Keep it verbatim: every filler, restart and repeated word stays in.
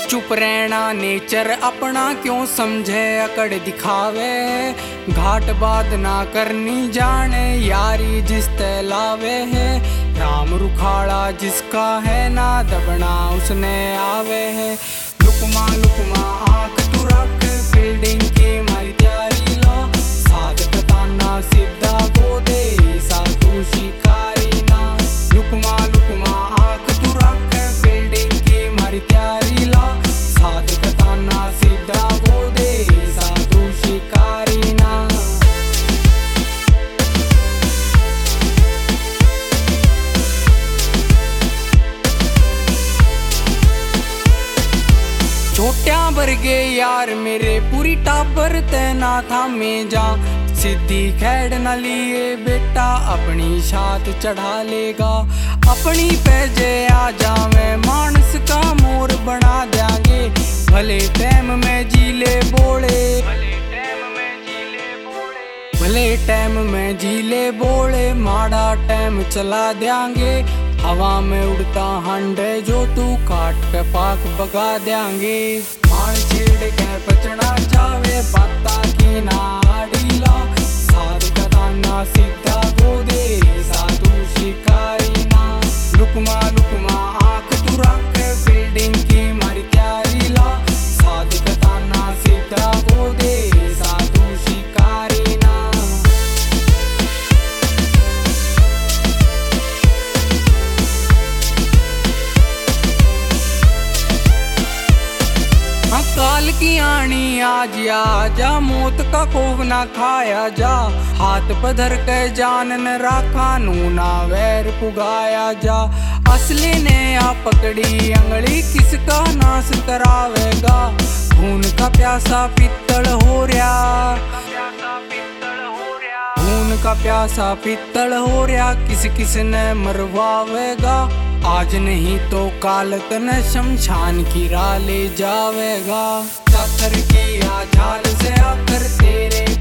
चुप रहना नेचर अपना क्यों समझे अकड़ दिखावे। घाट बात ना करनी जाने यारी जिस तैलावे है। राम रुखाड़ा जिसका है ना दबना उसने आवे है। लुकमा लुकमा आंख तू रख बिल्डिंग की मारी तैयारी लो। साध बताना सीधा को दे साधु शिकारी ना। लुकमा लुकमा आंख तू रख बिल्डिंग की मारी तैयारी लो। साध बताना सीधा को दे साधु शिकारी ना। छोट्या बरगे यार मेरे पूरी टाबर तैना था मैं जा। सिद्धि खैड न लिए बेटा अपनी छात चढ़ा लेगा। अपनी पैजे आ जावे मानस का मोर बना देंगे। भले टाइम में जीले बोले भले टाइम में जीले बोले माड़ा टाइम चला देंगे। हवा में उड़ता हंडे जो तू काट पे पाक बगा देंगे। मार छेड़ के बचना जावे बाता की नाड़ी ला। साध बताना सीधा को दे साधु शिकारी ना। लुकमा लुकमा आंख तू रख बिल्डिंग की मारी तैयारी ला। साध बताना सीधा को दे साधु शिकारी ना। काल की आनी आज आजा मौत का कोव ना खाया जा। हाथ पधर के जान न राखा नूना वैर पुगाया जा। असली ने आ पकड़ी अंगली किसका नाश करावेगा। खून का प्यासा पित्तल हो रहा खून का प्यासा पित्तल हो रहा किस किस ने मरवावेगा। आज नहीं तो काल तने शमशान की राह ले जावेगा। पत्थर की आ झाल से आकर तेरे